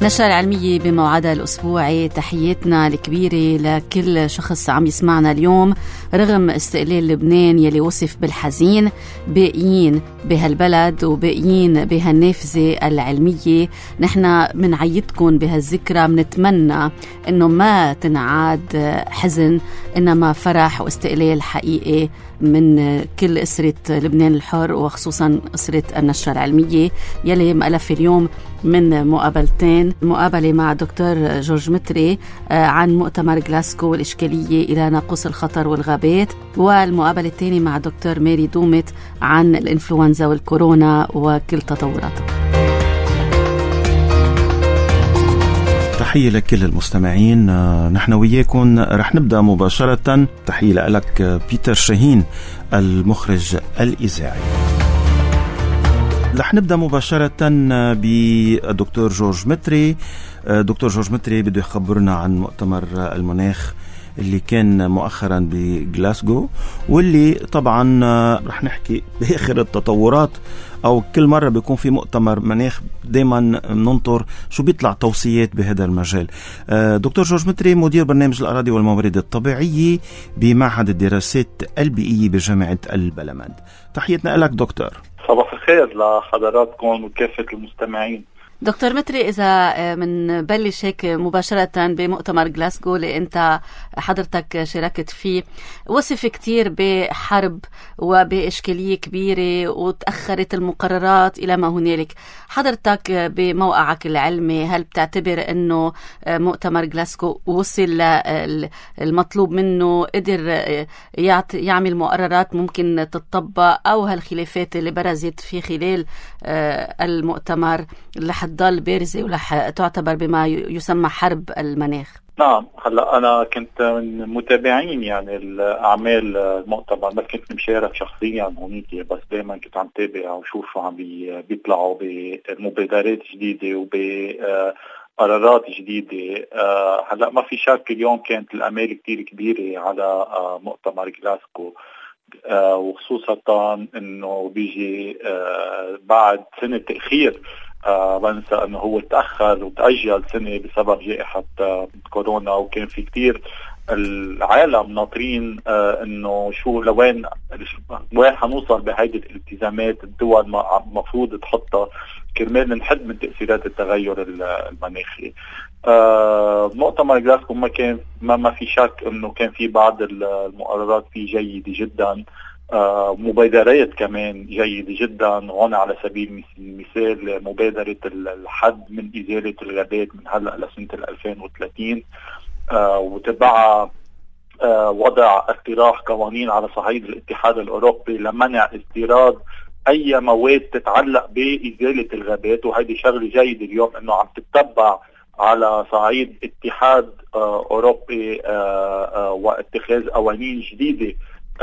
النشرة العلمية بموعدها الأسبوعي، تحياتنا الكبيرة لكل شخص عم يسمعنا اليوم. رغم استقلال لبنان يلي وصف بالحزين، باقيين بهالبلد وباقيين بهالنافذة العلمية. نحن منعيدكم بهالذكرى، منتمنى إنه ما تنعاد حزن، إنما فرح واستقلال حقيقي من كل أسرة لبنان الحر، وخصوصا أسرة النشرة العلمية يلي مألف اليوم من مقابلتين: مقابلة مع دكتور جورج متري عن مؤتمر غلاسكو والإشكالية إلى ناقوس الخطر والغابات، والمقابلة الثانية مع دكتور ماري دومت عن الإنفلونزا والكورونا وكل تطوراتها. تحية لكل المستمعين. نحن وياكم رح نبدأ مباشرة. تحية لك بيتر شاهين المخرج الإذاعي. رح نبدأ مباشرة بدكتور جورج متري. دكتور جورج متري بده يخبرنا عن مؤتمر المناخ اللي كان مؤخرا بغلاسكو، واللي طبعا رح نحكي بآخر التطورات، أو كل مرة بيكون في مؤتمر مناخ دايما ننطر شو بيطلع توصيات بهذا المجال. دكتور جورج متري مدير برنامج الأراضي والموارد الطبيعية بمعهد الدراسات البيئية بجامعة البلمند. تحياتنا لك دكتور. صباح الخير لحضراتكم وكافة المستمعين. دكتور متري، إذا منبلش هيك مباشرة بمؤتمر غلاسكو اللي أنت حضرتك شاركت فيه، وصف كتير بحرب وبإشكالية كبيرة وتأخرت المقررات إلى ما هنالك. حضرتك بموقعك العلمي، هل بتعتبر أنه مؤتمر غلاسكو وصل المطلوب منه، قدر يعمل مقررات ممكن تطبق، أو هالخلافات اللي برزت في خلال المؤتمر لحد ضل بارزة ورح تعتبر بما يسمى حرب المناخ؟ نعم، هلا أنا كنت من متابعين يعني الأعمال المؤتمر، ما كنت مشارك شخصيا هونيك، بس دائما كنت عم تابع وشوف شو عم بيطلعوا بمبادرات جديدة وبقرارات جديدة. هلا ما في شك اليوم كانت الأمال كتير كبيرة على مؤتمر غلاسكو، وخصوصا إنه بيجي بعد سنة تأخير. بنسى انه هو تأخر وتأجل سنة بسبب جائحة كورونا، وكان في كتير العالم ناطرين انه شو لوين حنوصل بهيدي الالتزامات الدول مفروض تحطها كرمال نحد من تأثيرات التغير المناخي. مؤتمر غلاسكو ما في شك انه كان في بعض المقررات فيه جيدة جدا، مبادرات كمان جيدة جدا. هون على سبيل المثال مبادرة الحد من إزالة الغابات من هلأ لسنة 2030، وتبعها وضع اقتراح قوانين على صعيد الاتحاد الأوروبي لمنع استيراد أي مواد تتعلق بإزالة الغابات. وهذه شغلة جيدة اليوم أنه عم تتبع على صعيد اتحاد أوروبي واتخاذ قوانين جديدة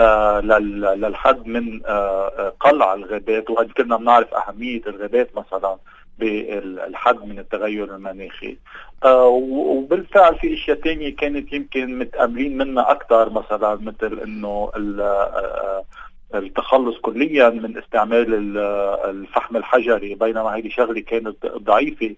للحد من قلع الغابات. وهذا كلنا بنعرف أهمية الغابات مثلا بالحد من التغير المناخي. وبالفعل في اشياء تانية كانت يمكن متأملين منها أكثر، مثلا مثل إنه التخلص كليا من استعمال الفحم الحجري، بينما هذه شغلة كانت ضعيفة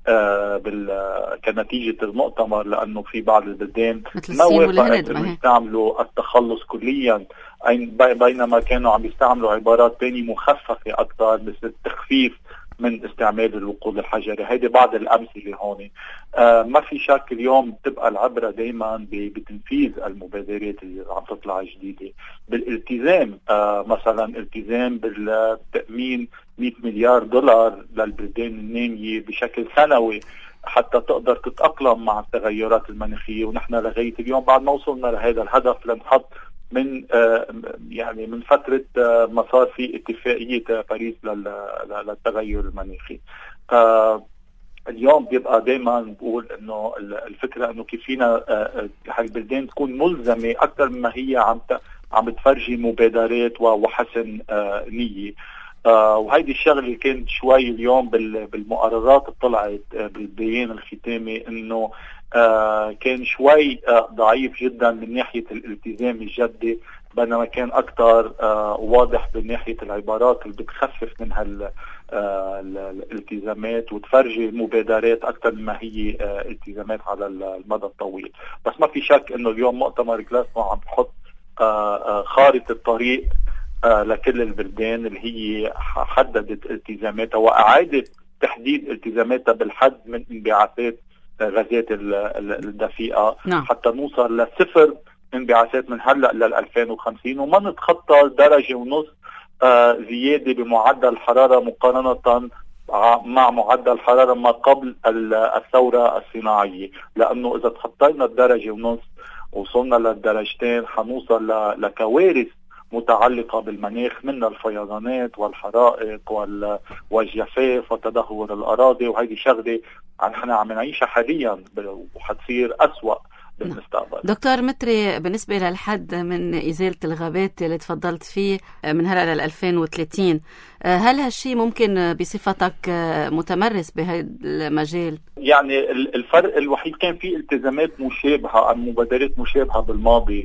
كنتيجة المؤتمر، لأنه في بعض البلدان ما وافقت أن يستعملوا التخلص كليا، بينما كانوا عم يستعملوا عبارات تانية مخففة أكثر مثل التخفيف من استعمال الوقود الحجري. هيدي بعض الأمثلة هون. ما في شك اليوم تبقى العبرة دايما بتنفيذ المبادرات اللي عم تطلع جديدة، بالالتزام. مثلا التزام بالتأمين 100 مليار دولار للبلدان النامية بشكل سنوي حتى تقدر تتأقلم مع التغيرات المناخية. ونحن لغاية اليوم بعد ما وصلنا لهذا الهدف لنحط من فترة ما صار في اتفاقية باريس للتغير المناخي. اليوم بيبقى دايما بقول انه الفكرة انه كيف فينا هالبلدان تكون ملزمة اكثر مما هي عم بتفرجي مبادرات وحسن نية. وهيدي الشغلة كانت شوي اليوم بالمقررات طلعت بالبيان الختامي انه كان شوي ضعيف جدا من ناحية الالتزام الجدي بينما كان أكثر واضح من ناحية العبارات اللي بتخفف من الالتزامات وتفرجي مبادرات أكثر مما هي التزامات على المدى الطويل. بس ما في شك إنه اليوم مؤتمر جلاسكو عم بحط خارطة الطريق لكل البلدان اللي هي حددت التزاماتها وأعادت تحديد التزاماتها بالحد من انبعاثات غازات الدفيئة. نعم. حتى نوصل لصفر انبعاثات من هلأ لل 2050 وما نتخطى 1.5 درجة زيادة بمعدل الحرارة مقارنة مع معدل الحرارة ما قبل الثورة الصناعية، لأنه إذا تخطينا 1.5 درجة وصلنا للدرجتين حنوصل لكوارث متعلقة بالمناخ من الفيضانات والحرائق والجفاف وتدهور الأراضي، وهذه شغلة نحن عم نعيشها حاليا وحتصير أسوأ بالمستقبل. دكتور متري، بالنسبة للحد من إزالة الغابات اللي تفضلت فيه من هلأ لل 2030، هل هالشيء ممكن بصفتك متمرس بهذا المجال؟ يعني الفرق الوحيد كان في التزامات مشابهة أو مبادرات مشابهة بالماضي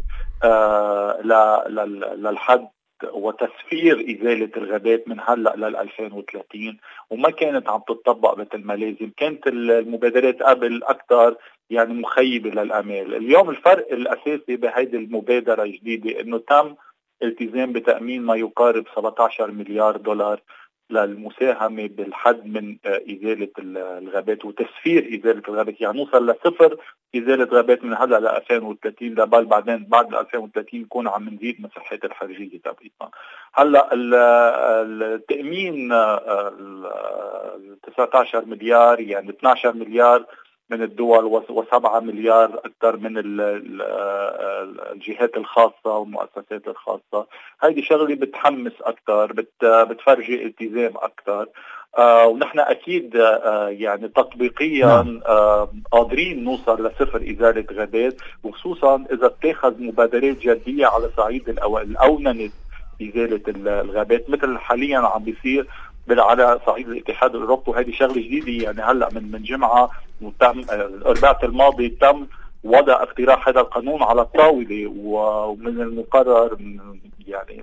للحد وتسفير إزالة الغابات من هلأ لل 2030 وما كانت عم تطبق مثل ما لازم. كانت المبادرات قبل أكثر يعني مخيبة للأمال. اليوم الفرق الأساسي بهذه المبادرة الجديدة إنه تم التزام بتأمين ما يقارب 17 مليار دولار للمساهمة بالحد من إزالة الغابات وتسفير إزالة الغابات، يعني نوصل لصفر إزالة غابات من هلا ل 2030 لبال بعدين بعد 2030 نكون عم نزيد مساحات الحرجية تبعيتنا. هلا التأمين 19 مليار يعني 12 مليار من الدول و7 مليار أكثر من الجهات الخاصة والمؤسسات الخاصة. هذه شغلة بتحمس أكثر، بتفرجي التزام أكثر، ونحن أكيد يعني تطبيقيا قادرين نوصل لصفر إزالة غابات، وخصوصا إذا اتخذ مبادرات جدية على صعيد الأوننة إزالة الغابات مثل حاليا عم بيصير على صعيد الاتحاد الأوروبي. وهذه شغلة جديدة يعني هلأ من جمعة وتم الأربعاء الماضي تم وضع اقتراح هذا القانون على الطاولة، ومن المقرر يعني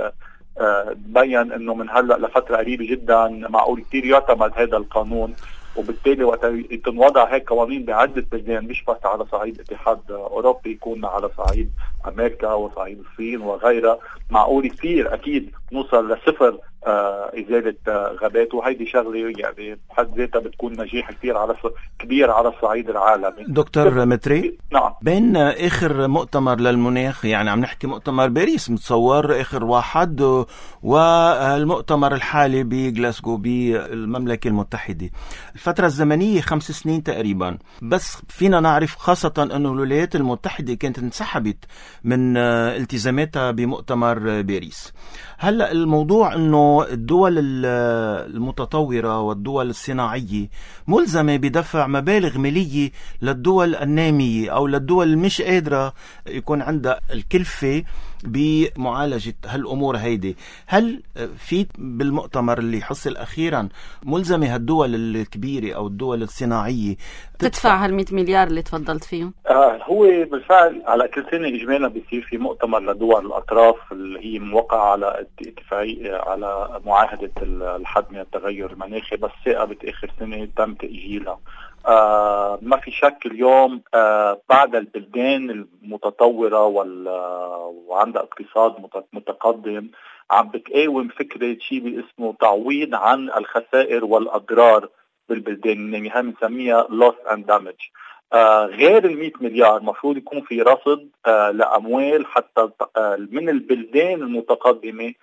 بين انه من هلأ لفترة قريبة جدا معقول كثير يعتمد هذا القانون، وبالتالي وقت تنوضع هيك قوانين بعدة بلدان مش بس على صعيد الاتحاد الأوروبي يكون على صعيد أمريكا وصعيد الصين وغيرها معقول كثير أكيد نوصل لصفر إزالة غابات. وهيدي شغلة يعني بحد ذاتها بتكون نجاح كبير على الصعيد العالمي. دكتور متري، نعم، بين آخر مؤتمر للمناخ يعني عم نحكي مؤتمر باريس متصور آخر واحد والمؤتمر الحالي بجلاسكو بالمملكة المتحدة، الفترة الزمنية 5 سنين تقريبا، بس فينا نعرف خاصة أنه الولايات المتحدة كانت انسحبت من التزاماتها بمؤتمر باريس. هلأ الموضوع أنه الدول المتطورة والدول الصناعية ملزمة بدفع مبالغ مالية للدول النامية أو للدول المش قادرة يكون عندها الكلفة بمعالجة هالأمور هيدي. هل في بالمؤتمر اللي حصل أخيرا ملزمة هالدول الكبيرة أو الدول الصناعية تدفع هال100 مليار اللي تفضلت فيهم؟ هو بالفعل على كل سنة إجمالا بيصير في مؤتمر لدول الأطراف اللي هي موقعة على اتفاقية على معاهدة الحد من التغير المناخي، بس ثاقبت آخر سنة تم تأجيلها. ما في شك اليوم بعد البلدان المتطورة وعندها اقتصاد متقدم عم بتقاوم فكرة شيء اسمه تعويض عن الخسائر والأضرار بالبلدان النامية، هاي بنسميها loss and damage. غير 100 مليار مفروض يكون في رصد لأموال حتى من البلدان المتقدمة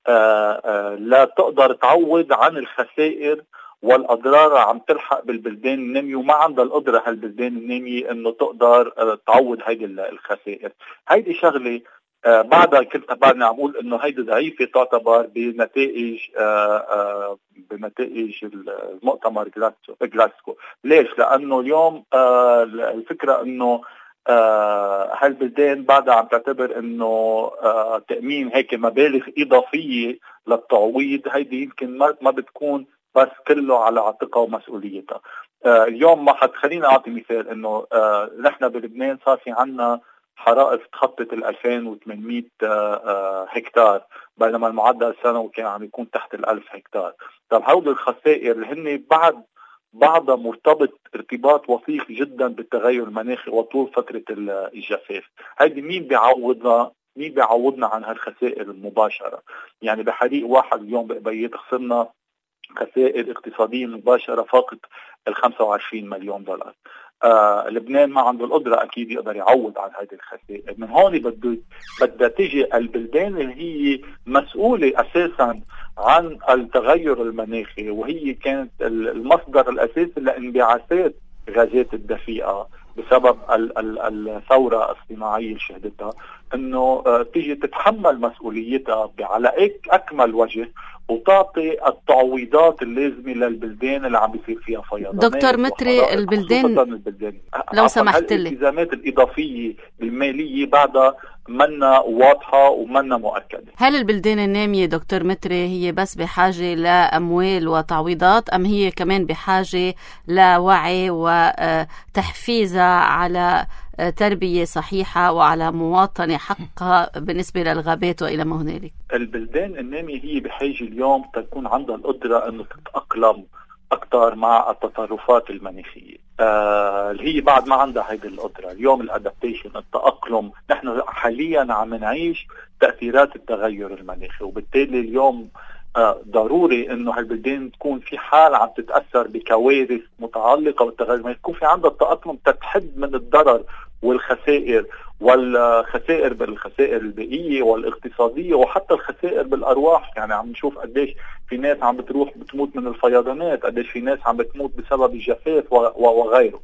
لا تقدر تعوض عن الخسائر والأضرار عم تلحق بالبلدان النامية، وما عندها القدرة هالبلدان النامية انه تقدر تعوض هيدي الخسائر. هيدي شغلة بعدها كنت بعدني عم اقول انه هيدي ضعيفة تعتبر بنتائج المؤتمر جلاسكو. ليش؟ لانه اليوم الفكرة انه هالبلدان بعدها عم تعتبر انه تأمين هيك مبالغ اضافية للتعويض هيدي يمكن ما بتكون بس كله على عاتقها ومسؤوليتها. اليوم ما خلينا اعطي مثال انه نحن بلبنان صار في عنا حرائق تخطت 2800 هكتار، بينما المعدل السنوي كان عم يكون تحت 1000 هكتار. طب هودي الخسائر اللي هن بعضها مرتبط ارتباط وثيق جدا بالتغير المناخي وطول فترة الجفاف. هيدي مين بيعوضنا عن هالخسائر المباشرة؟ يعني بحريق واحد اليوم بقبيات خسرنا خسائر اقتصادية مباشرة فاقت 25 مليون دولار. لبنان ما عنده القدرة أكيد يقدر يعوض عن هذه الخسائر. من هون بدها تيجي البلدان اللي هي مسؤولة أساسا عن التغير المناخي، وهي كانت المصدر الأساسي لانبعاثات غازات الدفيئة بسبب الثورة الصناعية اللي شهدتها، انه تيجي تتحمل مسؤوليتها على أكمل وجه وتعطي التعويضات اللازمة للبلدان اللي عم بيصير فيها فيضانات. دكتور متري، البلدان لو سمحت لي، الالتزامات الإضافية المالية بعدها منا واضحة ومنا مؤكدة. هل البلدان النامية دكتور متري هي بس بحاجة لأموال وتعويضات، أم هي كمان بحاجة لوعي وتحفيزها على تربية صحيحة وعلى مواطنة حقها بالنسبة للغابات وإلى ما هنالك؟ البلدان النامية هي بحاجة اليوم تكون عندها القدرة أنه تتأقلم أكثر مع التطرفات المناخية اللي هي بعد ما عندها هيدي القدرة. اليوم الأدابتيشن، التأقلم، نحن حاليا عم نعيش تأثيرات التغير المناخي، وبالتالي اليوم ضروري انه هالبلدان تكون في حال عم تتأثر بكوارث متعلقة بالتغير المناخي يكون في عندها التأقلم تتحد من الضرر والخسائر بالخسائر البيئية والاقتصادية وحتى الخسائر بالأرواح. يعني عم نشوف قديش في ناس عم بتموت من الفيضانات، قديش في ناس عم بتموت بسبب الجفاف وغيره.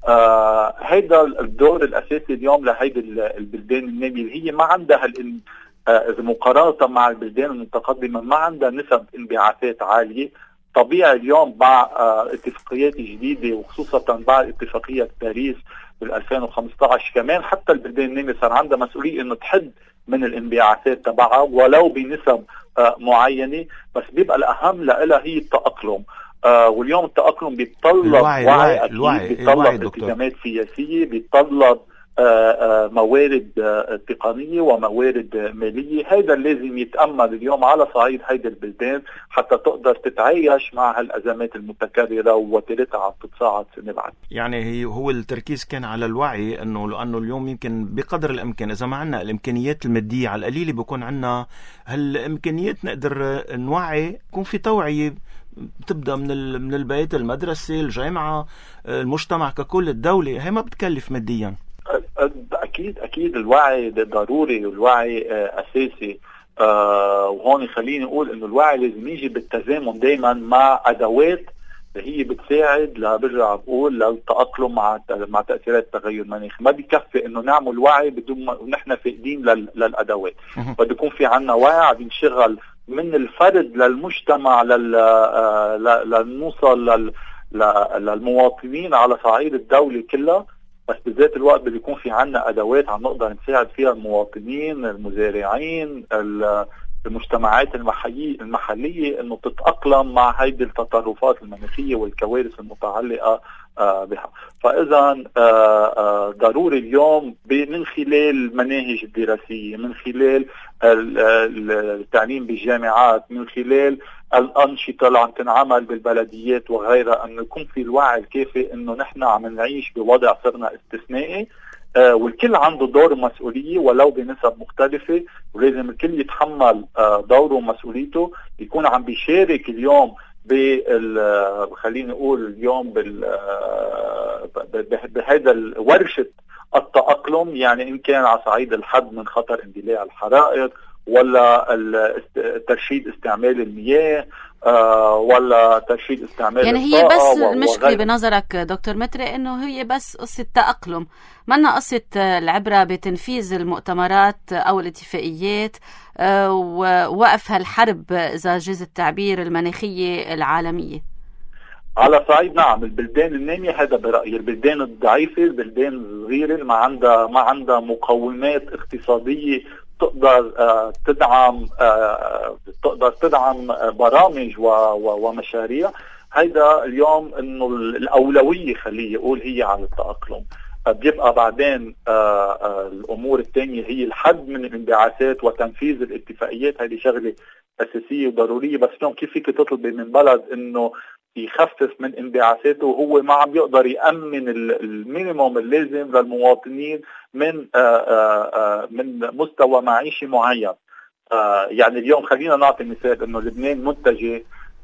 هيدا الدور الأساسي اليوم لهيدي البلدان النامية اللي هي ما عندها إذا مقارنة مع البلدان المتقدمة ما عندها نسب انبعاثات عالية. طبيعي اليوم مع اتفاقيات جديدة وخصوصا بعد اتفاقية باريس بال2015 كمان حتى البلدان النامية صار عندها مسؤولية انه تحد من الانبعاثات تبعها ولو بنسب معينة، بس بيبقى الأهم لها هي التأقلم. واليوم التأقلم بيتطلب وعي، بيتطلب التزامات سياسية، بيتطلب موارد تقنية وموارد مالية. هذا لازم يتأمل اليوم على صعيد هيدا البلدان حتى تقدر تتعايش مع هالأزمات المتكررة ووتيرتها عم تتصاعد سنة بعد. يعني هو التركيز كان على الوعي، لأنه اليوم يمكن بقدر الإمكان إذا ما عنا الإمكانيات المادية على القليل بيكون عنا هالإمكانيات نقدر نوعي، يكون في توعية بتبدأ من البيت، المدرسة، الجامعة، المجتمع ككل، الدولة. هي ما بتكلف ماديا. أكيد الوعي ضروري والوعي أساسي. وهون خليني أقول إنه الوعي لازم يجي بالتزامن دايما مع أدوات هي بتساعد برجع بقول للتأقلم مع تأثيرات التغير المناخي. ما بيكفي إنه نعمل وعي بدون ما نحن فاقدين للأدوات. بده يكون في عنا وعي بنشغل من الفرد للمجتمع لنوصل للمواطنين على صعيد الدولة كلها، بس بذات الوقت بده يكون في عنا أدوات عم نقدر نساعد فيها المواطنين، المزارعين، المجتمعات المحلية انه تتأقلم مع هيدي التطرفات المناخية والكوارث المتعلقة بها. فإذا ضروري اليوم من خلال المناهج الدراسية، من خلال التعليم بالجامعات، من خلال الأنشطة اللي عم تنعمل بالبلديات وغيرها، أنه يكون في الوعي الكافي أنه نحن عم نعيش بوضع صرنا استثنائي، والكل عنده دور ومسؤولية ولو بنسب مختلفة، ولازم الكل يتحمل دوره ومسؤوليته، يكون عم بيشارك اليوم خليني أقول اليوم بهذا ورشة التأقلم. يعني إن كان على صعيد الحد من خطر اندلاع الحرائق، ولا ترشيد استعمال المياه، ولا ترشيد استعمال يعني هي بس المشكلة بنظرك دكتور متري انه هي بس قصة تأقلم، منا قصة العبرة بتنفيذ المؤتمرات او الاتفاقيات ووقف هالحرب اذا جاز التعبير المناخية العالمية على صعيد. نعم البلدان النامية هذا برأيي، البلدان الضعيفة، البلدان الصغيرة اللي ما عندها مقومات اقتصادية تقدر تدعم برامج ومشاريع. هيدا اليوم انه الأولوية خليه يقول هي على التأقلم. بيبقى بعدين الأمور الثانية هي الحد من الانبعاثات وتنفيذ الاتفاقيات. هذه شغلة أساسية وضرورية. بس اليوم كيف فيك تطلبي من بلد إنه يخفف من انبعاثاته وهو ما عم يقدر يأمن المينيموم اللازم للمواطنين من مستوى معيشي معين؟ يعني اليوم خلينا نعطي مثال إنه لبنان متجه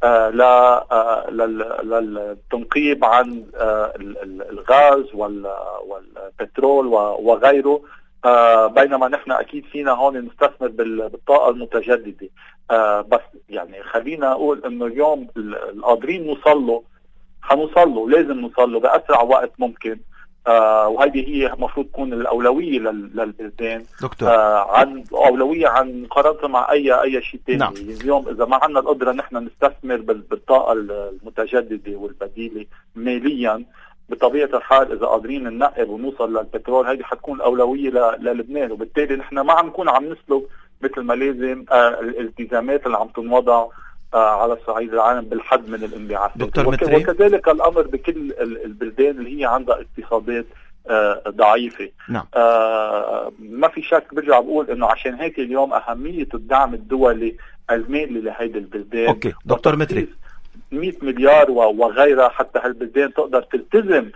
للتنقيب عن الغاز والبترول وغيره، بينما نحن أكيد فينا هون نستثمر بالطاقة المتجددة. بس يعني خلينا أقول إنه اليوم القادرين حنوصل له لازم نوصل له بأسرع وقت ممكن. وهذه هي المفروض تكون الأولوية للبلدان، عن أولوية عن مقارنة مع أي شيء ثاني. نعم. اليوم إذا ما عندنا القدرة نحن نستثمر بالطاقة المتجددة والبديلة ماليا، بطبيعة الحال إذا قادرين ننقب ونوصل للبترول هذه حتكون الأولوية للبنان، وبالتالي نحن ما عم نكون عم نسلك مثل ما لازم الالتزامات اللي عم تنوضع على الصعيد العالم بالحد من الانبعاثات. وكذلك الأمر بكل البلدان اللي هي عندها اقتصادات ضعيفة. نعم. ما في شك، برجع بقول إنه عشان هيك اليوم أهمية الدعم الدولي المالي لهيدي البلدان. أوكي دكتور متري، 100 مليار وغيرها حتى هالبلدان تقدر تلتزم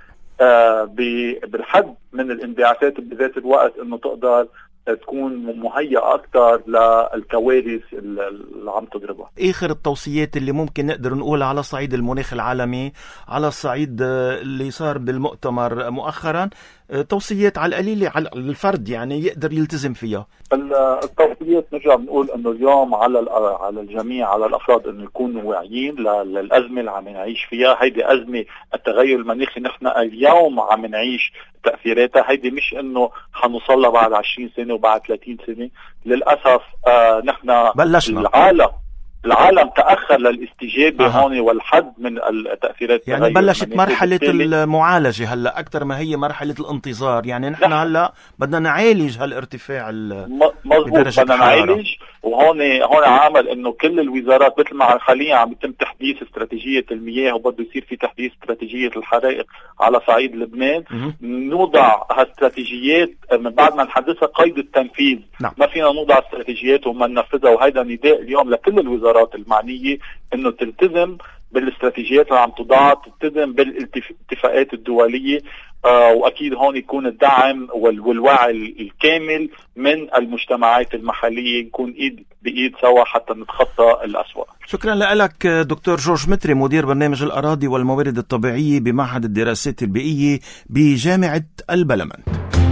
بالحد من الانبعاثات، بذات الوقت إنه تقدر تكون مهيئة أكثر للكوارث اللي عم تضربها. آخر التوصيات اللي ممكن نقدر نقولها على صعيد المناخ العالمي، على الصعيد اللي صار بالمؤتمر مؤخرا، توصيات على القليلة على الفرد يعني يقدر يلتزم فيها. التوصيات نرجع بنقول انه اليوم على الجميع، على الافراد انه يكونوا واعيين للازمه اللي عم نعيش فيها. هيدي ازمه التغير المناخي نحن اليوم عم نعيش تاثيراتها. هيدي مش انه حنوصل لها بعد 20 سنه وبعد 30 سنه. للاسف نحن بلشنا. العالم تأخر للاستجابة هون والحد من التأثيرات. يعني بلشت مرحلة المعالجة هلا أكثر ما هي مرحلة الانتظار. يعني نحن هلا بدنا نعالج هالارتفاع مظبوط، بدنا نعالج. وهون عامل انه كل الوزارات مثل ما حاليا عم يتم تحديث استراتيجية المياه، وبده يصير في تحديث استراتيجية الحرائق على صعيد لبنان. نوضع هالاستراتيجيات من بعد ما نحدثها قيد التنفيذ. نعم. ما فينا نوضع استراتيجيات وما ننفذها. وهذا نداء اليوم لكل الوزارات المعنية انه تلتزم بالاستراتيجيات اللي عم توضع، تلتزم بالاتفاقات الدولية. واكيد هون يكون الدعم والوعي الكامل من المجتمعات المحلية، نكون ايد بايد سوا حتى نتخطى الأسوأ. شكرا لك دكتور جورج متري، مدير برنامج الأراضي والموارد الطبيعية بمعهد الدراسات البيئية بجامعة البلمنت.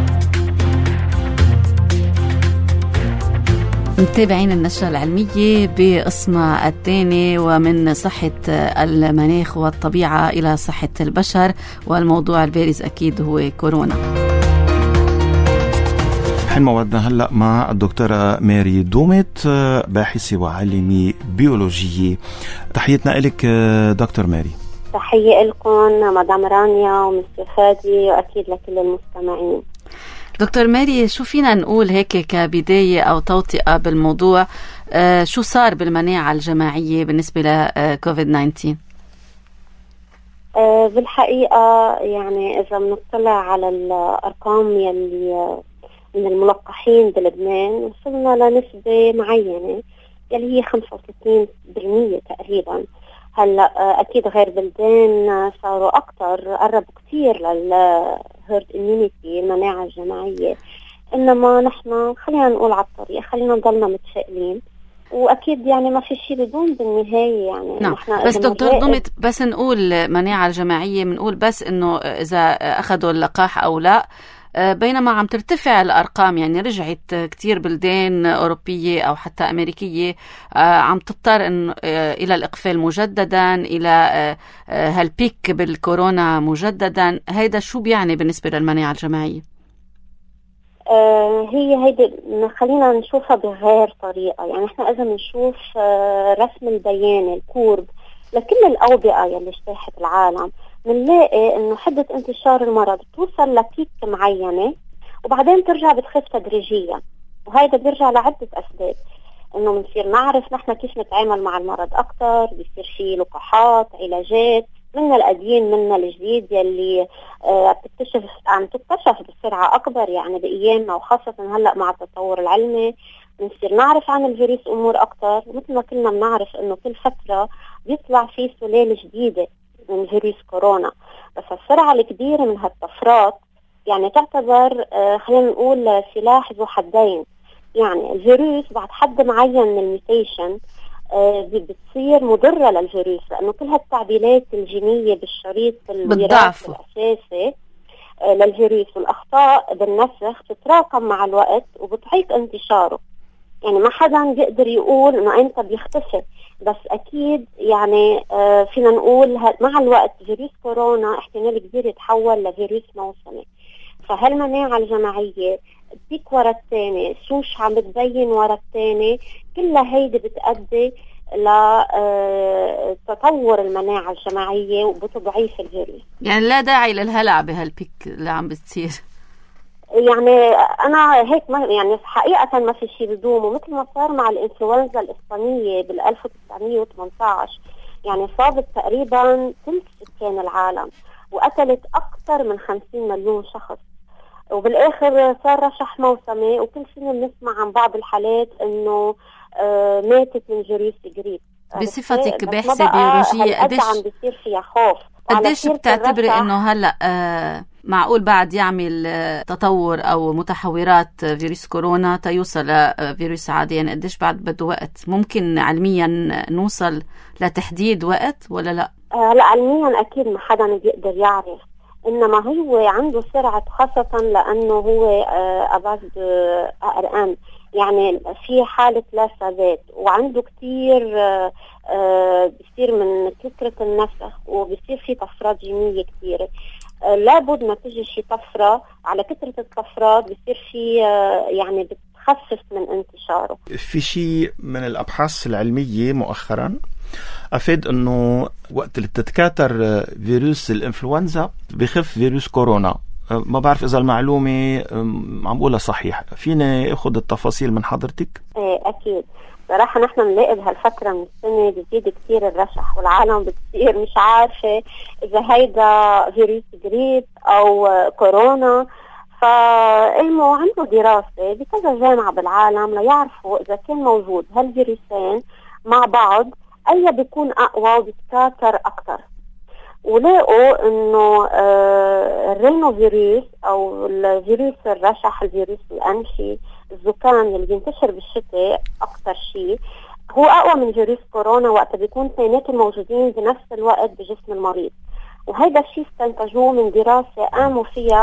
متابعين النشرة العلمية بقسمها الثاني، ومن صحة المناخ والطبيعة إلى صحة البشر، والموضوع البارز أكيد هو كورونا. حين موعدنا هلأ مع الدكتورة ماري دومت، باحثة وعالمة بيولوجية. تحياتنا لك دكتور ماري. تحية لكم مدام رانيا ومستر فادي، وأكيد لكل المستمعين. دكتور ماري، شو فينا نقول هيك كبداية أو توطئة بالموضوع؟ شو صار بالمناعة الجماعية بالنسبة لكوفيد 19؟ بالحقيقة يعني إذا بنطلع على الأرقام يلي من الملقحين بلبنان، وصلنا لنسبة معينة يلي هي 35% تقريبا. هلا أكيد غير بلدان صاروا أكتر، قربوا كتير للهيرد إميونيتي، المناعة الجماعية. إنما نحن خلينا نقول على الطريق، خلينا نضلنا متفائلين. وأكيد يعني ما في شيء بدون بالنهاية يعني. نعم. بس دكتور دومت، بس نقول مناعة الجماعية بنقول بس إنه إذا أخذوا اللقاح أو لا، بينما عم ترتفع الأرقام. يعني رجعت كتير بلدان أوروبية أو حتى أمريكية عم تضطر إلى الإقفال مجددا، إلى هالبيك بالكورونا مجددا. هيدا شو بيعني بالنسبة للمناعة الجماعية؟ هيدي خلينا نشوفها بغير طريقة. يعني احنا إذا بنشوف رسم البيان الكورب لكل الأوبئة يلي اجتاحت العالم، بنلاقي انه حدة انتشار المرض بتوصل لبيك معينة وبعدين ترجع بتخف تدريجيا. وهذا بيرجع لعدة اسباب، انه بنصير نعرف نحن كيف نتعامل مع المرض اكثر، بيصير في لقاحات، علاجات، من القديم من الجديد يلي عم تكتشف بسرعة أكبر يعني بأيامنا، وخاصة هلأ مع التطور العلمي بنصير نعرف عن الفيروس أمور أكتر. مثل ما كلنا بنعرف إنه كل فترة بيطلع فيه سلالة جديدة من فيروس كورونا، بس السرعة الكبيرة من هالطفرات يعني تعتبر خلينا نقول سلاح ذو حدين. يعني الفيروس بعد حد معين من الميوتيشن بتصير مضرة للفيروس، لأنه كل هالتعديلات الجينية بالشريط الوراثي الأساسي للفيروس والأخطاء بالنسخ تتراكم مع الوقت وبتعيق انتشاره. يعني ما حدا بيقدر يقول إنه أنت بيختفي، بس أكيد يعني فينا نقول مع الوقت فيروس كورونا احتمال كبير يتحول لفيروس موسمي. فهالمناعة الجماعية بيك ورا الثاني، شوش عم بتبين ورا الثاني، كلها هيدي بتأدي لتطور المناعة الجماعية وبتضعيف الفيروس. يعني لا داعي للهلع بهالبيك اللي عم بتصير. يعني أنا هيك ما يعني حقيقة ما في شيء بدوم، ومثل ما صار مع الإنفلونزا الإسبانية بال 1918 يعني صابت تقريبا ثلث سكان العالم وقتلت أكثر من 50 مليون شخص، وبالآخر صار رشح موسمي، وكل سنة بنسمع عن بعض الحالات إنه ماتت من فيروس جريب. بصفتك باحثة بيولوجية قديش عم بيصير فيها خوف؟ قديش بتعتبري إنه هلأ معقول بعد يعمل تطور أو متحورات فيروس كورونا تيوصل لفيروس عادي؟ يعني قديش بعد بده وقت؟ ممكن علميا نوصل لتحديد وقت ولا لا؟ لا علميا أكيد ما حدا بيقدر يعرف، إنما هو عنده سرعة، خاصة لأنه هو أبعد ARN، يعني في حالة لا ثبات، وعنده كتير بيصير من كثرة النسخ وبيصير في طفرات جينية كثيرة. لابد ما تجي شي طفرة، على كثرة الطفرات بيصير في يعني بتخفف من انتشاره. في شيء من الأبحاث العلمية مؤخرا أفيد أنه وقت اللي بتتكاثر فيروس الإنفلونزا بيخف فيروس كورونا. ما بعرف إذا المعلومة عم بقولها صحيح، فيني أخذ التفاصيل من حضرتك؟ إيه أكيد. صراحة نحن بنلاقي بهالفترة من السنة بيزيد كتير الرشح، والعالم بتصير مش عارفة إذا هيدا فيروس جريب أو كورونا. فإلمو عنده دراسة بكذا جامعة بالعالم ليعرفوا إذا كان موجود هالفيروسين مع بعض أي بيكون أقوى وبيتكاثر أكتر، ولقوا إنه الرينو فيروس أو الفيروس الرشح، الفيروس الأنفي، الزكام اللي بينتشر بالشتاء أكتر شيء، هو أقوى من فيروس كورونا وقت بيكون اثنيناتهم موجودين بنفس الوقت بجسم المريض. وهذا الشيء استنتجوه من دراسة قاموا فيها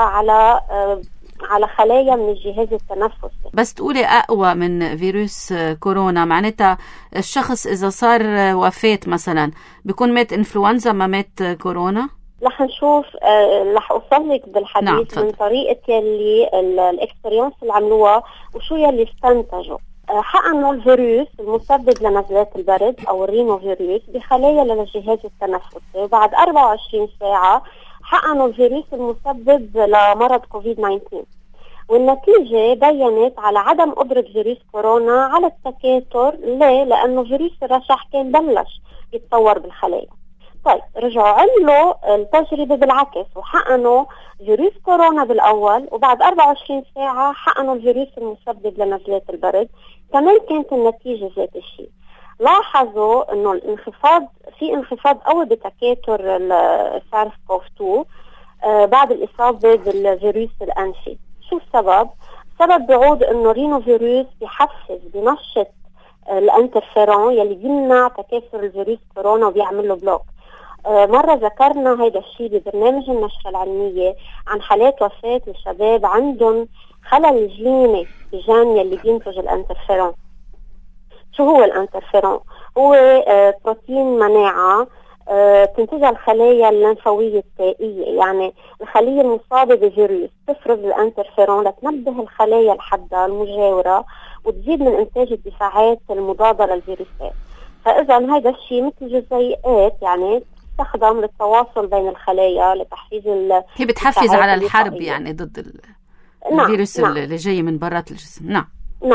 على خلايا من الجهاز التنفسي. بس تقولي أقوى من فيروس كورونا، معناتها الشخص إذا صار وفاة مثلا بيكون مات إنفلونزا ما مات كورونا؟ رح نشوف، رح أوصلك بالحديث من طريقة يلي الإكسبرينس اللي عملوها وشو يلي استنتجوا. حقنوا الفيروس المسبب لنزلات البرد أو الرينو فيروس بخلايا للجهاز التنفسي، وبعد 24 ساعة حقنوا الفيروس المسبب لمرض كوفيد-19، والنتيجة بيّنت على عدم قدرة فيروس كورونا على التكاثر. ليه؟ لأنه فيروس الرشح كان بلش يتطور بالخلايا. طيب رجعوا عملوا التجربة بالعكس وحقنوا فيروس كورونا بالأول، وبعد 24 ساعة حقنوا الفيروس المسبب لنزلات البرد، كمان كانت النتيجة ذات الشيء. لاحظوا انه في انخفاض قوي بتكاثر السارس كوف 2 بعد الإصابة بالفيروس الأنفي. شو السبب؟ السبب بيعود انه رينو فيروس بنشط الانترفيرون يلي بيمنع تكاثر الفيروس كورونا وبيعمل له بلوك. مرة ذكرنا هيدا الشيء ببرنامج النشرة العلمية عن حالات وفاة لشباب عندهم خلل جيني بجان يلي بينتج الانترفيرون. شو هو الانترفيرون؟ هو بروتين مناعة تنتجها الخلايا الليمفاوية التائية، يعني الخلية المصابة بفيروس تفرز الانترفيرون لتنبه الخلايا الحادة المجاورة وتزيد من إنتاج الدفاعات المضادة للفيروسات. فإذا هذا الشيء مثل جزيئات يعني تستخدم للتواصل بين الخلايا لتحفيز هي بتحفز على الحرب يعني ضد الفيروس اللي جاي من برات الجسم. نعم.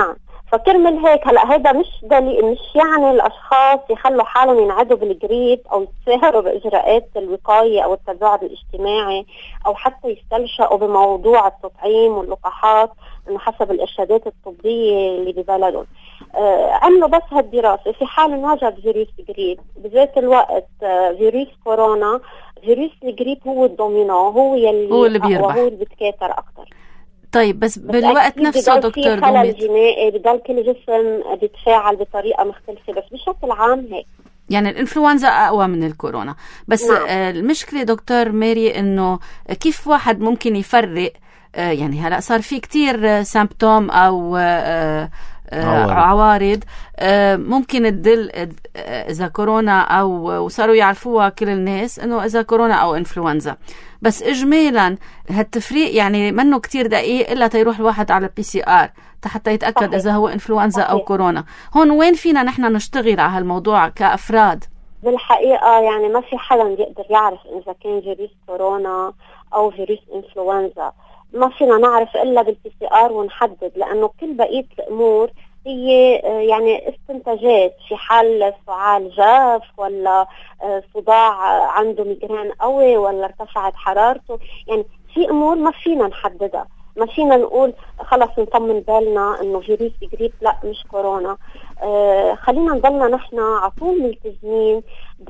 فكرمل هيك هلا هذا مش دليل، مش يعني الاشخاص يخلوا حالهم ينعدوا بالجريب او يتساهروا باجراءات الوقايه او التباعد الاجتماعي او حتى يستلشقوا بموضوع التطعيم واللقاحات انه حسب الارشادات الطبيه اللي ببلدهم. عملوا بس هالدراسه في حال انوجد فيروس الجريب بذات الوقت. فيروس كورونا، فيروس الجريب هو الدومينو، هو اللي بيربح، هو اللي بيتكاثر اكثر. طيب بس بالوقت نفسه دكتور بضل في خلل جينائي، بضل كل جسم بيتفاعل بطريقه مختلفه، بس بشكل عام هيك. يعني الانفلونزا اقوى من الكورونا، بس نعم. المشكله دكتور ماري انه كيف واحد ممكن يفرق؟ يعني هلا صار في كتير سيمبتوم او عوارض ممكن تدل اذا كورونا او وصاروا يعرفوها كل الناس انه اذا كورونا او انفلونزا، بس اجمالا هالتفريق يعني منه كتير دقيق الا تيروح الواحد على PCR حتى يتاكد صحيح. اذا هو انفلونزا صحيح. او كورونا. هون وين فينا نحن نشتغل على هالموضوع كافراد؟ بالحقيقه يعني ما في حدا بيقدر يعرف اذا كان فيروس كورونا او فيروس انفلونزا، ما فينا نعرف إلا بالPCR ونحدد، لأنه كل بقية الأمور هي يعني استنتاجات. في حال سعال جاف ولا صداع عنده ميجرين قوي ولا ارتفعت حرارته، يعني في أمور ما فينا نحددها، ما فينا نقول خلص نطمن بالنا إنه فيروس جريب لا مش كورونا. خلينا نضلنا نحن على طول ملتزمين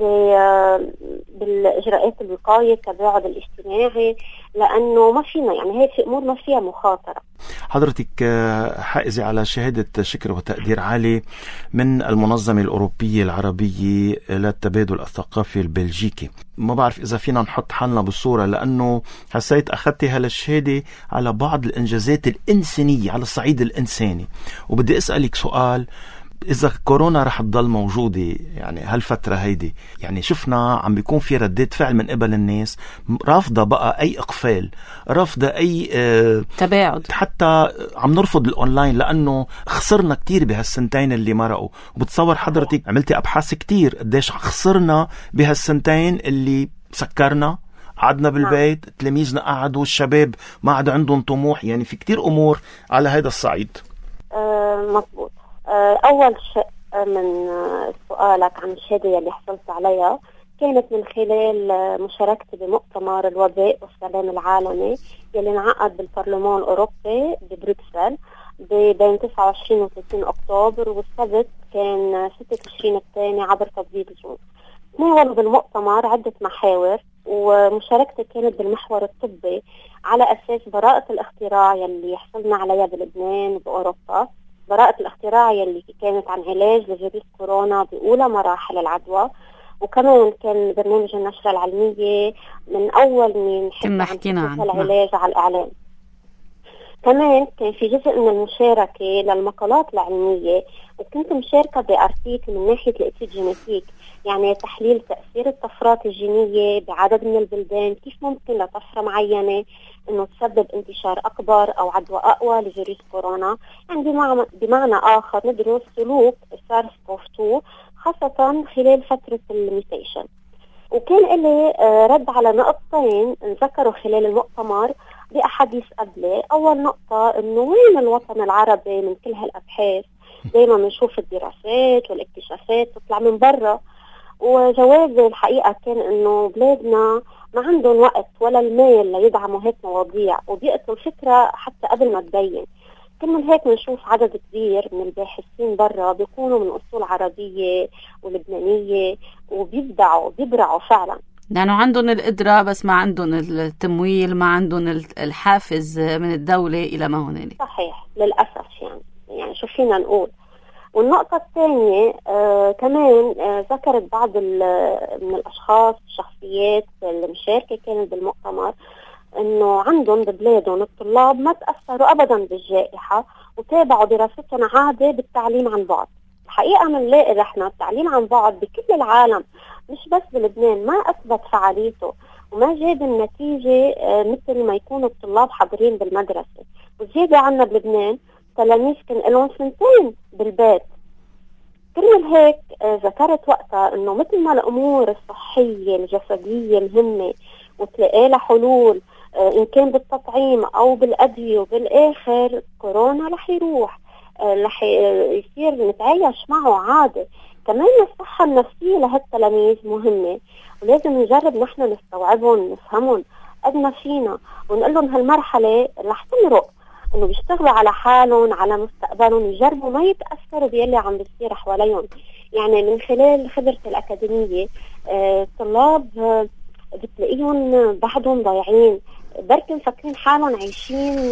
بالإجراءات الوقاية، التباعد الاجتماعي، لأنه ما فينا يعني هيك في أمور ما فيها مخاطرة. حضرتك حائزة على شهادة شكر وتقدير عالي من المنظمة الأوروبية العربية للتبادل الثقافي البلجيكي. ما بعرف إذا فينا نحط حالنا بالصورة، لأنه حسيت أخذتي هالشهادة على بعض الإنجازات الإنسانية على الصعيد الإنساني، وبدي أسألك سؤال: إذا كورونا رح تضل موجودة يعني هالفترة هيدي، يعني شفنا عم بيكون في ردات فعل من قبل الناس رافضة بقى أي إقفال، رافضة أي تباعد، حتى عم نرفض الأونلاين لأنه خسرنا كتير بهالسنتين اللي مرقوا. وبتصور حضرتك عملتي أبحاث كتير قديش خسرنا بهالسنتين اللي سكرنا، قعدنا بالبيت، تلاميذنا قعدوا، الشباب ما عاد عندهم طموح، يعني في كتير أمور على هذا الصعيد. مضبوط. أول شيء من سؤالك عن الشهادة اللي حصلت عليها كانت من خلال مشاركتي بمؤتمر الوباء والسلام العالمي يلي انعقد بالبرلمان الأوروبي ببروكسل بين 29 و 30 أكتوبر، والسبت كان 6 تشرين الثاني عبر تطبيق زوم. تناولوا بالمؤتمر عدة محاور، ومشاركتي كانت بالمحور الطبي على أساس براءة الاختراع يلي حصلنا عليها بلبنان وبأوروبا، براءة الاختراع يلي كانت عن علاج لفيروس كورونا بأولى مراحل العدوى، وكمان كان برنامج النشرة العلمية من أول من حكينا عن العلاج على الإعلام. كمان كان في جزء من المشاركة للمقالات العلمية، وكنت مشاركة بأرتيكل من ناحية الإبيجينيتيك، يعني تحليل تأثير الطفرات الجينية بعدد من البلدان، كيف ممكن لطفرة معينة انه تسبب انتشار اكبر او عدوى اقوى لفيروس كورونا. يعني بمعنى اخر ندرس سلوك سارس كوف 2 خاصة خلال فترة الميوتيشن. وكان لي رد على نقطتين انذكروا خلال المؤتمر بأحاديث قبلي. اول نقطة انه وين الوطن العربي من كل هالابحاث؟ دايما بنشوف الدراسات والاكتشافات تطلع من برا، وجوابي الحقيقة كان انه بلادنا ما عندهم وقت ولا المال ليدعموا هيك مواضيع، وبيقتلوا الفكرة حتى قبل ما تبين. كمان هيك بنشوف عدد كبير من الباحثين برا بيكونوا من أصول عربية ولبنانية وبيبرعوا فعلا، لأنه عندهم القدرة بس ما عندهم التمويل، ما عندهم الحافز من الدولة إلى ما هنالك. صحيح للأسف. يعني شو فينا نقول. والنقطة الثانية كمان ذكرت بعض من الأشخاص الشخصيات المشاركة كانت بالمؤتمر إنه عندهم ببلادهم الطلاب ما تأثروا أبدا بالجائحة وتابعوا دراستهم عادة بالتعليم عن بعد. الحقيقة بنلاقي نحن التعليم عن بعد بكل العالم مش بس بلبنان ما أثبت فعاليته وما جاب النتيجة مثل ما يكونوا الطلاب حاضرين بالمدرسة. وزيادة عنا بلبنان تلاميذ كان لهم سنتين بالبيت. كرمال هيك ذكرت وقتها انه مثل ما الامور الصحية الجسدية مهمة وتلاقي لها حلول ان كان بالتطعيم او بالادوية، وبالاخر كورونا رح يروح. رح يصير نتعايش معه عادي. كمان الصحة النفسية لهالتلاميذ مهمة، ولازم نجرب نحن نستوعبهم نفهمهم قد ما فينا، ونقول لهم هالمرحلة رح تمرق، انه بيشتغلوا على حالهم على مستقبلهم، يجربوا ما يتأثروا باللي عم بيصير حواليهم. يعني من خلال خبرتي الأكاديمية الطلاب بتلاقيهم بعدهم ضايعين، بركي مفكرين حالهم عايشين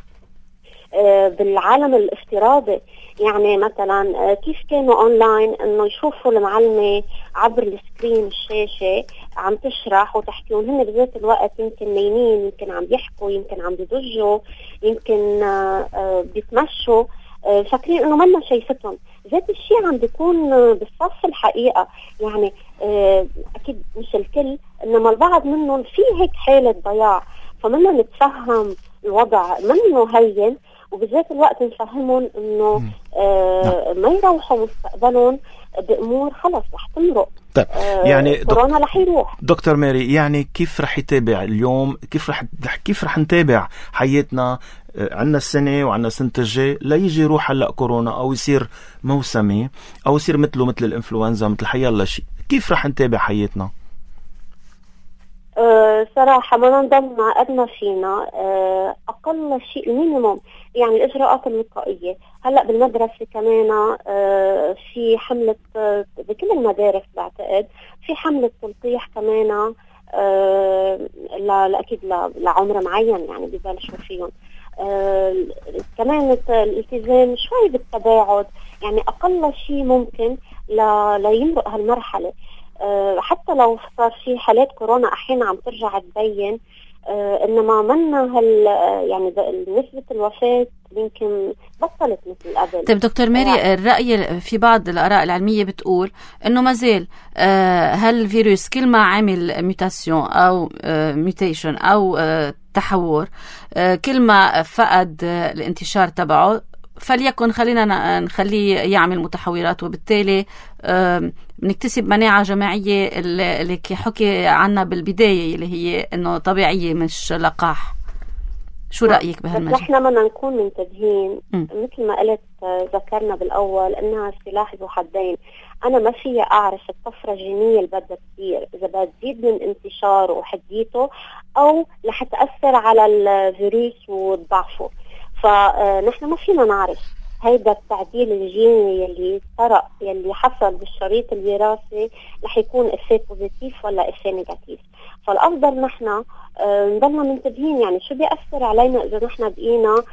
بالعالم الافتراضي. يعني مثلا كيف كانوا اونلاين انه يشوفوا المعلمة عبر السكرين الشاشة عم تشرح وتحكيهم، هن بذات الوقت يمكن نايمين، يمكن عم يحكوا، يمكن عم بيضجوا، يمكن بيتمشوا، فاكرين انه منا شايفتهم. ذات الشيء عم بيكون بالصف الحقيقة. يعني اكيد مش الكل، انما البعض منهم في هيك حالة ضياع، فمنا نتفهم الوضع منه هين، وبذات الوقت نفهمهم انه ما يروحوا مستقبلهم بامور خلص رح تمرق. طيب يعني كورونا رح يروح. دكتور ماري، يعني كيف رح يتابع اليوم، كيف رح نتابع حياتنا عنا السنة وعنا سنة الجاي ليجي يروح هلأ كورونا أو يصير موسمي أو يصير مثله مثل الإنفلونزا مثل حيالله شيء؟ كيف رح نتابع حياتنا؟ صراحة ما نضلنا قد ما فينا، أقل شيء المينيموم يعني الإجراءات الوقائية. هلأ بالمدرسة كمان في حملة بكل المدارس بعتقد في حملة تلقيح كمان أكيد لعمر معين يعني ببلشوا فيهم. كمان الالتزام شوي بالتباعد، يعني أقل شيء ممكن ليمرق هالمرحلة. حتى لو صار في حالات كورونا أحيانا عم ترجع تبين، إنما منا يعني نسبة الوفاة يمكن بطلت مثل قبل. طيب دكتور ماري، الرأي في بعض الآراء العلمية بتقول إنه ما زال هالفيروس كل ما عمل ميوتاسيون أو ميوتيشن أو تحور، كل ما فقد الانتشار تبعه فليكن خلينا نخليه يعمل متحورات، وبالتالي بنكتسب مناعة جماعية اللي حكي عنها بالبداية اللي هي إنه طبيعية مش لقاح. شو رأيك بهالمجال؟ نحن بدنا نكون منتبهين مثل ما قلت ذكرنا بالأول إنها سلاح ذو حدين. أنا ما فيها أعرف الطفرة الجينية اللي بدها تصير إذا بدها تزيد من انتشاره وحديته أو رح تأثر على الفيروس وتضعفه. فنحن ما فينا نعرف هيدا التعديل الجيني يلي طرأ يلي حصل بالشريط الوراثي رح يكون إفيه بوزيتيف ولا إفيه نيجاتيف. فالأفضل نحن نضلنا منتبهين، يعني شو بيأثر علينا إذا نحن بقينا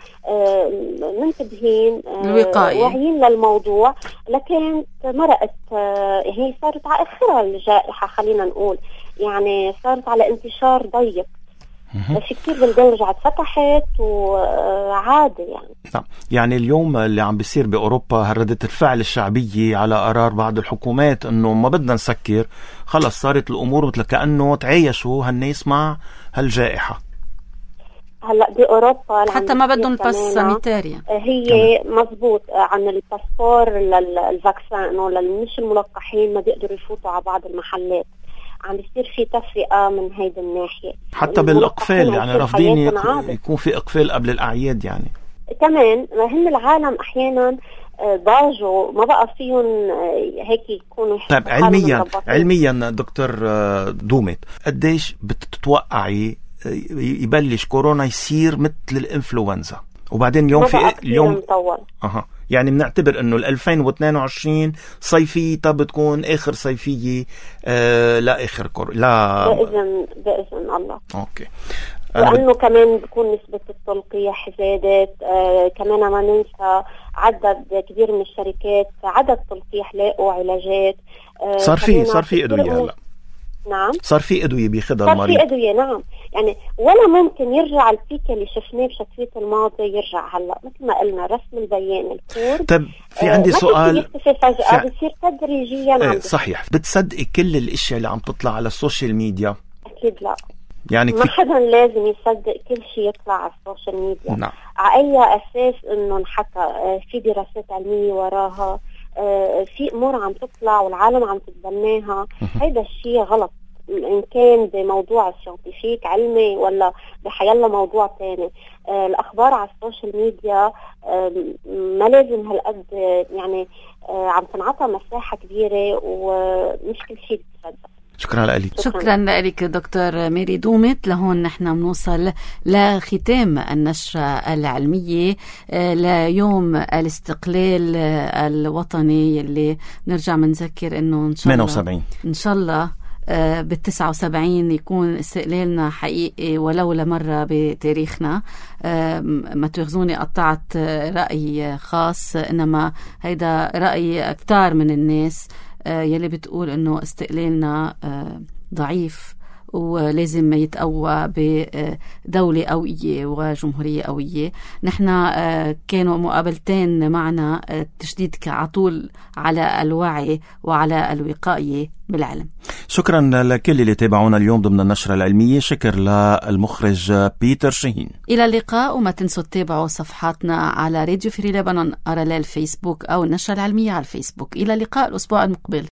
منتبهين واعيين للموضوع. لكن مرقت هي صارت على آخرها الجائحة، خلينا نقول يعني صارت على انتشار ضيق. في كتير بلدان رجعت فتحت وعادي يعني. يعني اليوم اللي عم بيصير بأوروبا هردة الفعل الشعبية على قرار بعض الحكومات انه ما بدنا نسكر، خلص صارت الامور مثل كأنه تعايشوا هالناس مع هالجائحة. هلا بأوروبا حتى ما بدهم باس سانيتاريا هي مزبوط عن الباسبور للفاكسين، انه مش الملقحين ما بيقدروا يفوتوا على بعض المحلات. عم بيصير في تفرقة من هيدا الناحية. حتى بالأقفال يعني رافضين يكون في إقفال قبل الأعياد يعني. كمان هن العالم أحيانا ضاجوا ما بقى فيهم هيك يكونوا. طيب علميا دكتور دومت، قديش بتتوقعي يبلش كورونا يصير مثل الإنفلونزا وبعدين اليوم مطول؟ يعني بنعتبر انه 2022 صيفية بتكون اخر صيفية لا اخر لا بإذن الله. اوكي. لانه كمان بكون نسبة التلقيح زادت. كمان ما ننسى عدد كبير من الشركات عدد تلقيح لاقوا علاجات. صار في ادوية هلا. نعم صار في ادوية بياخذها المريض. صار في ادوية نعم، يعني ولا ممكن يرجع البيك اللي شفناه بشتوية الماضي يرجع هلا مثل ما قلنا رسم البيان الكور. طب في عندي سؤال. يختفي فجأة بصير تدريجيا. صحيح. بتصدقي كل الاشياء اللي عم تطلع على السوشيال ميديا؟ اكيد لا، يعني ما حدا لازم يصدق كل شيء يطلع على السوشيال ميديا. نعم. على اي اساس انه انحكى؟ في دراسات علمية وراها، في امور عم تطلع والعالم عم تتبناها. هيدا الشيء غلط إن كان بموضوع السيانتيفيك علمي ولا بحيالله موضوع تاني. الأخبار على السوشيال ميديا ما لازم هالقد يعني عم تنعطى مساحة كبيرة ومش كل شيء بتصدق. شكرا لك. شكرا لك دكتور ميري دومت. لهون نحن بنوصل لختام النشرة العلمية ليوم الاستقلال الوطني اللي نرجع منذكر انه ان شاء الله 78 ان شاء الله بال79 يكون استقلالنا حقيقي ولو لمرة بتاريخنا. ما تغزوني قطعت رأي خاص، إنما هيدا رأي كتار من الناس يلي بتقول إنه استقلالنا ضعيف ولازم يتقوى بدولة قوية وجمهورية قوية. نحن كانوا مقابلتين معنا تشديد عطول على الوعي وعلى الوقاية بالعلم. شكرا لكل اللي تابعونا اليوم ضمن النشرة العلمية. شكر للمخرج بيتر شاهين. إلى اللقاء، وما تنسوا تتابعوا صفحاتنا على راديو فري لبنان على الفيسبوك أو النشرة العلمية على الفيسبوك. إلى اللقاء الأسبوع المقبل.